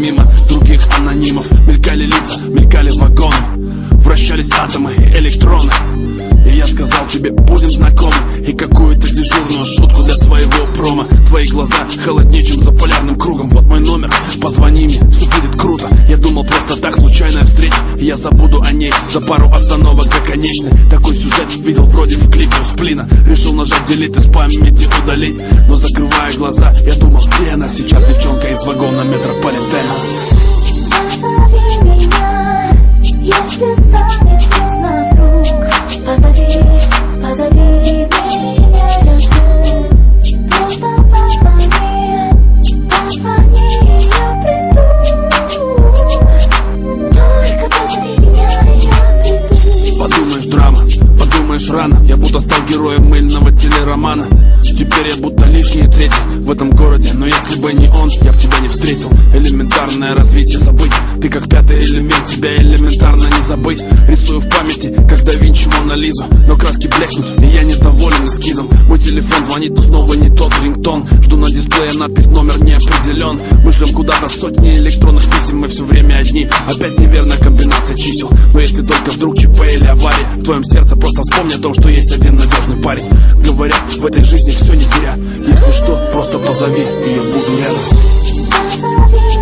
мимо других анонимов. Мелькали лица, мелькали вагоны, вращались атомы и электроны. И я сказал тебе, будем знакомы, и какую-то дежурную шутку для своего промо. Твои глаза холоднее, чем за полярным кругом. Вот мой номер, позвони мне, все будет круто. Я думал, просто так, случайная встреча, и я забуду о ней за пару остановок до конечной. Такой сюжет видел вроде в клипе у Сплина. Решил нажать делит, из памяти удалить, но закрывая глаза, я думал, где она сейчас, девчонка из вагона метрополитена. Позови меня, если станет поздно вдруг. Позови меня, я жду. Просто позвони, я приду. Только позови меня, я приду. Подумаешь, драма, подумаешь, рано. Я будто стал героем мыльного телеромана. Теперь я будто лишний третий в этом городе. Но если бы не он, я б тебя не встретил. Элементарное развитие событий. Ты как пятый элемент, тебя элементарно не забыть. Рисую в памяти, как да Винчи Мона Лизу. Но краски блекнут, и я недоволен эскизом. Мой телефон звонит, но снова не тот рингтон. Жду на дисплее надпись, номер не определен. Мы шлем куда-то сотни электронных писем, мы все время одни. Опять неверная комбинация чисел. Но если только вдруг ЧП или авария в твоем сердце, просто вспомни о том, что есть один надежный парень. Говорят, в этой жизни все не зря. Если что, просто позови, и я буду рядом.